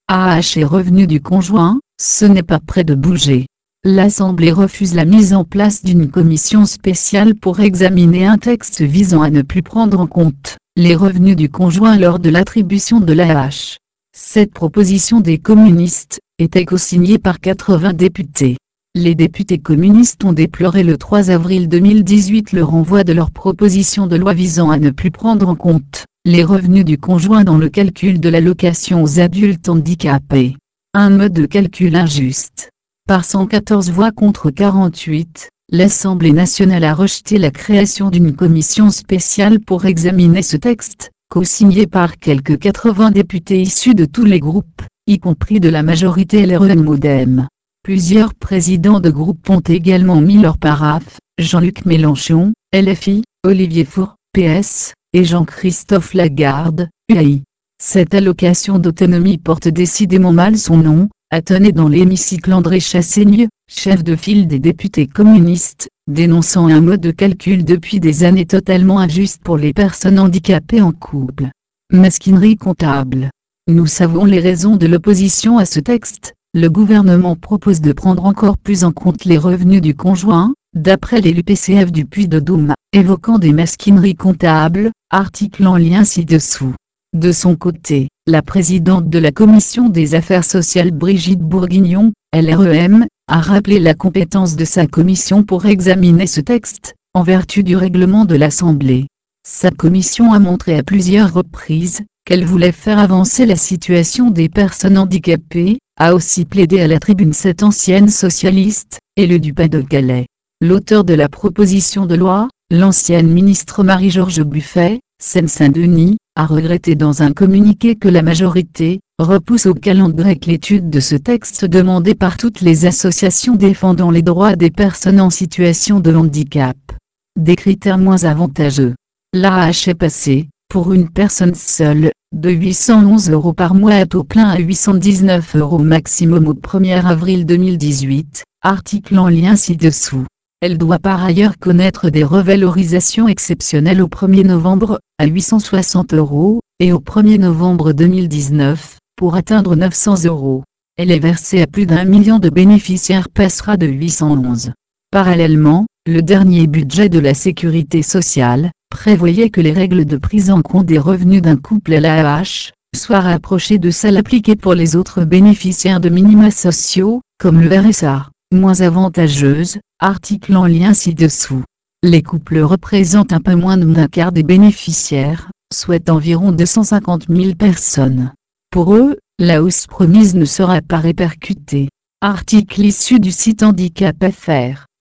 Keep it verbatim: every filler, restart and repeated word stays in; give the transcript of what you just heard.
A H et revenu du conjoint, ce n'est pas près de bouger. L'Assemblée refuse la mise en place d'une commission spéciale pour examiner un texte visant à ne plus prendre en compte les revenus du conjoint lors de l'attribution de l'A H. Cette proposition des communistes était co-signée par quatre-vingts députés. Les députés communistes ont déploré le trois avril deux mille dix-huit le renvoi de leur proposition de loi visant à ne plus prendre en compte les revenus du conjoint dans le calcul de l'allocation aux adultes handicapés. Un mode de calcul injuste. Par cent quatorze voix contre quarante-huit, l'Assemblée nationale a rejeté la création d'une commission spéciale pour examiner ce texte, co-signé par quelques quatre-vingts députés issus de tous les groupes, y compris de la majorité L R E M-Modem. Plusieurs présidents de groupe ont également mis leur paraphe, Jean-Luc Mélenchon, L F I, Olivier Faure, P S, et Jean-Christophe Lagarde, U A I. Cette allocation d'autonomie porte décidément mal son nom, a tonné dans l'hémicycle André Chassaigne, chef de file des députés communistes, dénonçant un mode de calcul depuis des années totalement injuste pour les personnes handicapées en couple. Mesquinerie comptable. Nous savons les raisons de l'opposition à ce texte. Le gouvernement propose de prendre encore plus en compte les revenus du conjoint, d'après l'élu P C F du Puy-de-Dôme, évoquant des mesquineries comptables, article en lien ci-dessous. De son côté, la présidente de la Commission des Affaires sociales Brigitte Bourguignon, L R E M, a rappelé la compétence de sa commission pour examiner ce texte, en vertu du règlement de l'Assemblée. Sa commission a montré à plusieurs reprises qu'elle voulait faire avancer la situation des personnes handicapées, a aussi plaidé à la tribune cette ancienne socialiste, élue du Pas-de-Calais. L'auteur de la proposition de loi, l'ancienne ministre Marie-George Buffet, Seine-Saint-Denis, a regretté dans un communiqué que la majorité repousse au calendrier grec l'étude de ce texte demandé par toutes les associations défendant les droits des personnes en situation de handicap. Des critères moins avantageux. L'A H est passé, pour une personne seule, de huit cent onze euros par mois à taux plein à huit cent dix-neuf euros maximum au premier avril deux mille dix-huit, article en lien ci-dessous. Elle doit par ailleurs connaître des revalorisations exceptionnelles au premier novembre, à huit cent soixante euros, et au premier novembre deux mille dix-neuf, pour atteindre neuf cents euros. Elle est versée à plus d'un million de bénéficiaires passera de huit cent onze. Parallèlement, le dernier budget de la sécurité sociale prévoyait que les règles de prise en compte des revenus d'un couple à l'A H soient rapprochées de celles appliquées pour les autres bénéficiaires de minima sociaux, comme le R S A, moins avantageuses, article en lien ci-dessous. Les couples représentent un peu moins d'un quart des bénéficiaires, soit environ deux cent cinquante mille personnes. Pour eux, la hausse promise ne sera pas répercutée. Article issu du site Handicap F R.